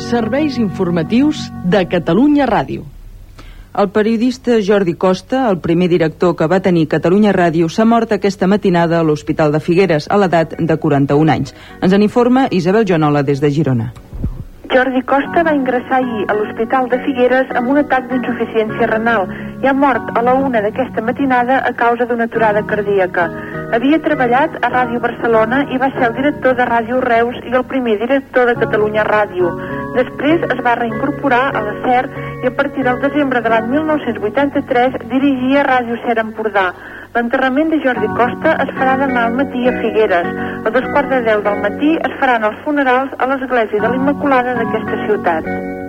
Serveis informatius de Catalunya Ràdio. El periodista Jordi Costa, el primer director que va tenir Catalunya Ràdio, s'ha mort aquesta matinada a l'Hospital de Figueres, a l'edat de 41 anys. Ens en informa Isabel Joanola des de Girona. Jordi Costa va ingressar ahir a l'Hospital de Figueres amb un atac d'insuficiència renal i ha mort a la 1 d'aquesta matinada a causa d'una aturada cardíaca. Havia treballat a Ràdio Barcelona i va ser el director de Ràdio Reus i el primer director de Catalunya Ràdio. Després es va reincorporar a la SER i a partir del desembre de l'any 1983 dirigia Ràdio SER Empordà. L'enterrament de Jordi Costa es farà demà al matí a Figueres. A 2:15 del matí es faran els funerals a l'església de l'Immaculada d'aquesta ciutat.